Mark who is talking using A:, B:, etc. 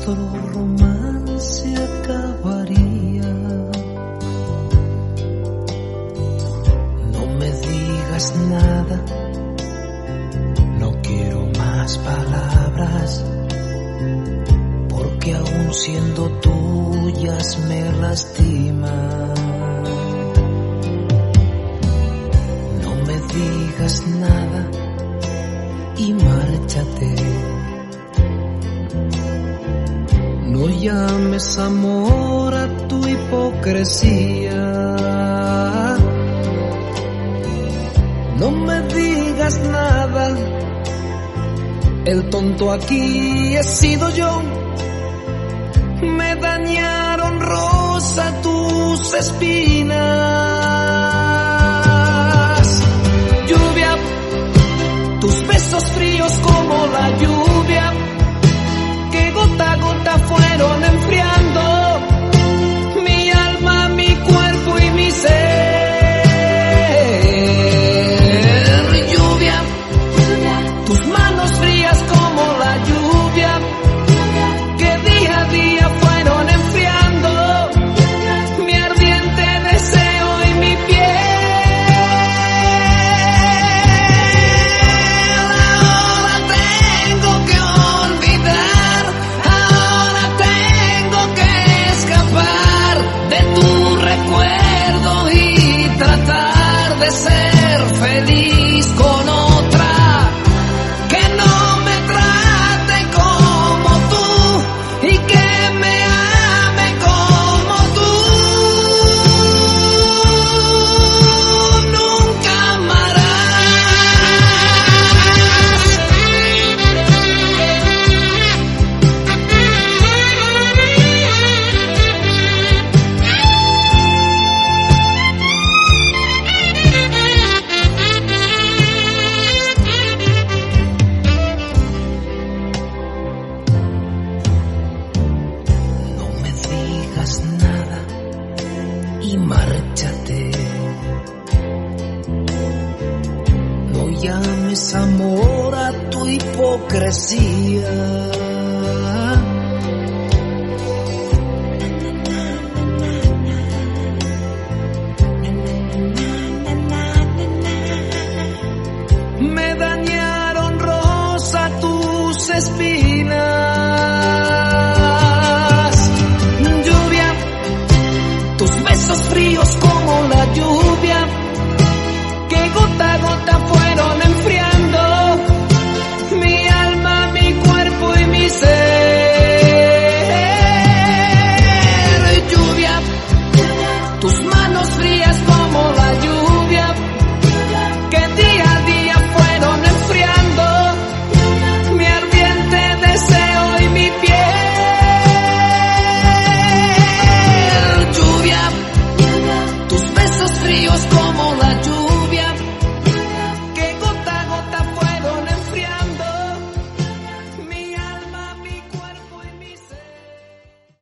A: nuestro romance acabaría. No me digas nada, no quiero más palabras, porque aún siendo tuyas me lastiman. No me digas nada y márchate. No llames amor a tu hipocresía. No me digas nada, el tonto aquí he sido yo. Me dañaron, rosa, tus espinas. Lluvia, tus besos fríos como la lluvia, que gota a gota fueron enfriando mi alma, mi cuerpo y mi ser. Lluvia, tus manos frías como la lluvia, que día a día fueron enfriando mi ardiente deseo y mi piel. Ahora tengo que olvidar, ahora tengo que escapar de tu recuerdo y tratar de ser feliz con otra que no me trate como tú y que me ame como tú. Nunca No me digas nada y márchate. No llames amor a tu hipocresía.